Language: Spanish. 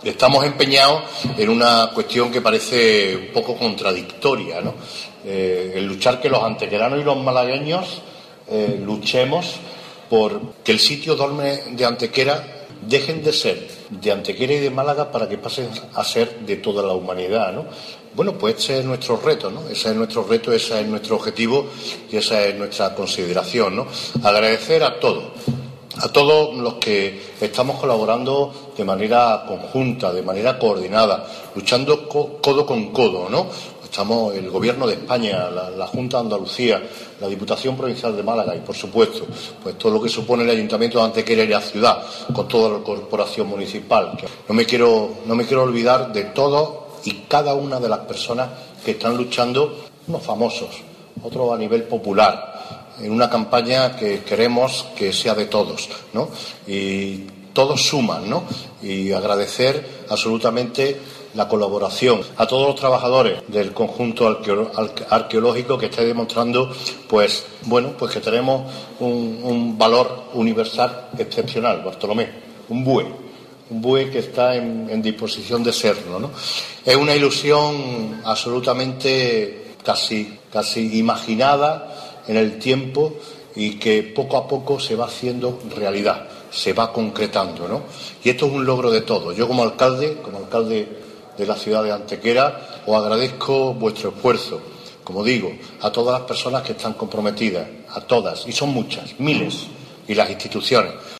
Estamos empeñados en una cuestión que parece un poco contradictoria, ¿no? El luchar que los antequeranos y los malagueños luchemos por que el sitio de Antequera dejen de ser de Antequera y de Málaga para que pasen a ser de toda la humanidad, ¿no? Bueno, pues ese es nuestro reto, ¿no? Ese es nuestro reto, ese es nuestro objetivo y esa es nuestra consideración, ¿no? Agradecer a todos los que estamos colaborando de manera conjunta, de manera coordinada, luchando codo con codo, ¿no? Estamos el Gobierno de España, la Junta de Andalucía, la Diputación Provincial de Málaga y, por supuesto, pues todo lo que supone el Ayuntamiento de Antequera y la ciudad, con toda la corporación municipal. No me quiero olvidar de todos y cada una de las personas que están luchando, unos famosos, otros a nivel popular, en una campaña que queremos que sea de todos, ¿no? Y todos suman, ¿no? Y agradecer absolutamente la colaboración a todos los trabajadores del conjunto arqueológico que está demostrando, pues que tenemos un valor universal excepcional, Bartolomé, un bue que está en disposición de serlo, ¿no? Es una ilusión absolutamente casi imaginada en el tiempo y que poco a poco se va haciendo realidad, se va concretando, ¿no? Y esto es un logro de todos. Yo como alcalde de la ciudad de Antequera, os agradezco vuestro esfuerzo, como digo, a todas las personas que están comprometidas, a todas, y son muchas, miles, y las instituciones.